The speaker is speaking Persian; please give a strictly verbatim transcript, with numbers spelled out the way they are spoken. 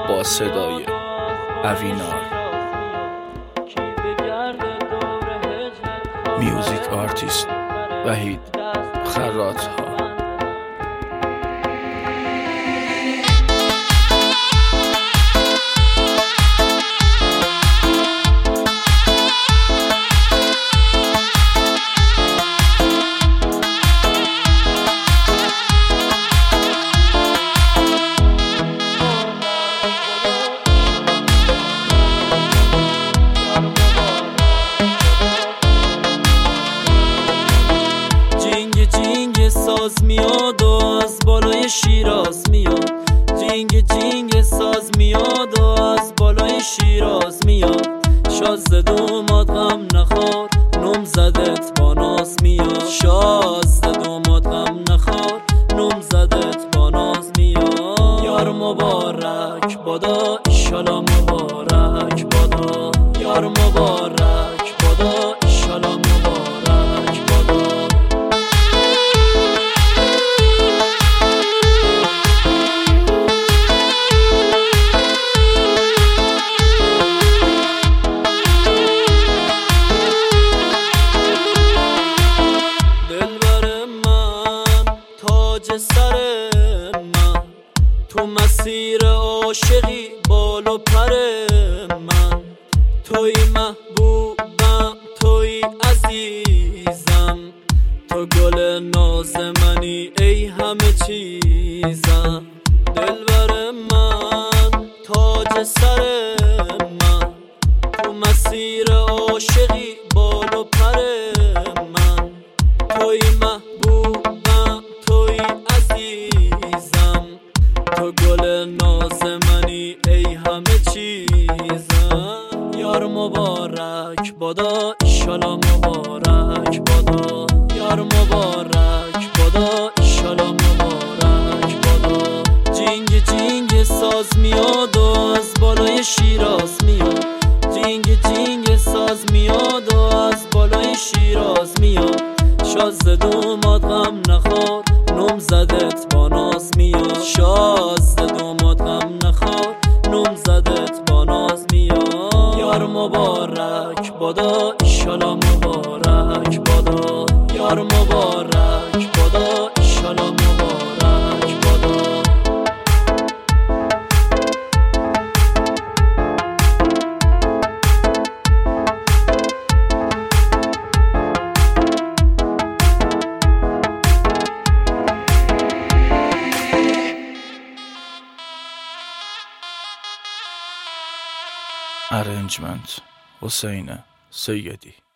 با صدای اوینار. میوزیک آرتیست وحید خرات‌ها. ساز میاد و از بالای شیراز میاد، جینگ جینگ ساز میاد و از بالای شیراز میاد. شازده دومات غم نخور، نم زدت با ناز میاد. شازده دومات غم نخور، نم زدت با ناز میاد. یار مبارک بادا، ایشالا مبارک بادا. یار مبارک بادا، ایشالا مبارک بادا. سر من تو مسیر عاشقی بال و پر من، توی محبوبم توی عزیزم، تو گل ناز منی ای همه چیزم. دلبر من تاج سر من تو مسیر عاشقی بال و پر من، توی محبوبم توی عزیزم، تو گل ناز منی ای همه چیزم. یار مبارک بادا، ایشالا مبارک بادا. یار مبارک بادا، ایشالا مبارک بادا. جینگ جینگ ساز میاد و از بالای شیراز میاد، جینگ جینگ ساز میاد و از بالای شیراز میاد. شازده دومات غم نخور، نم زدت با ناز میاد. شازده دومات غم نخور، نم زدت با ناز میاد. یار مبارک بادا، ایشالا مبارک بادا. یار مبارک بادا، ایشالا مبارک بادا. Arrangement حسین سیدی.